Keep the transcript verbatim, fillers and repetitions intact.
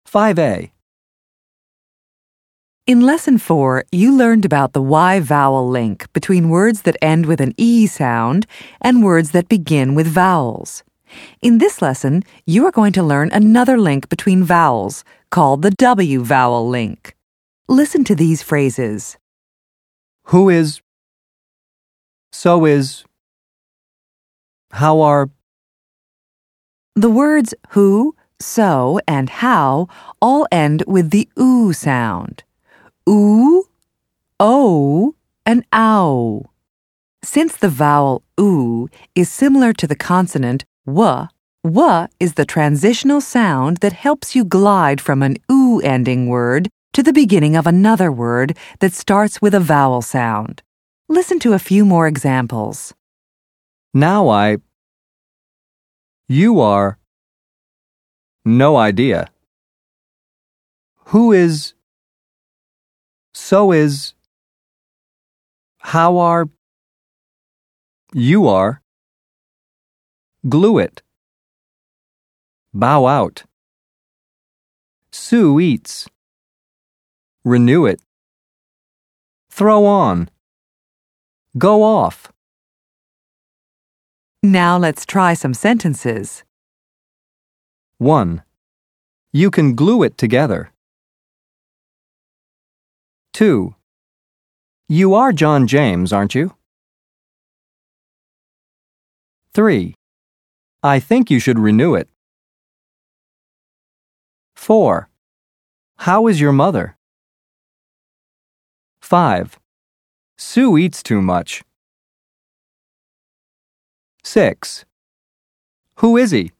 five A. In Lesson four, you learned about the Y vowel link between words that end with an E sound and words that begin with vowels. In this lesson, you are going to learn another link between vowels called the W vowel link. Listen to these phrases. Who is, so is, how are. The words who, so, and how all end with the oo sound. Oo, o, and ow. Since the vowel oo is similar to the consonant w, w is the transitional sound that helps you glide from an oo ending word to the beginning of another word that starts with a vowel sound. Listen to a few more examples. Now I. You are. No idea. Who is. So is. How are. You are. Glue it. Bow out. Sue eats. Renew it. Throw on. Go off. Now let's try some sentences. one. You can glue it together. two. You are John James, aren't you? three. I think you should renew it. four. How is your mother? five. Sue eats too much. six. Who is he?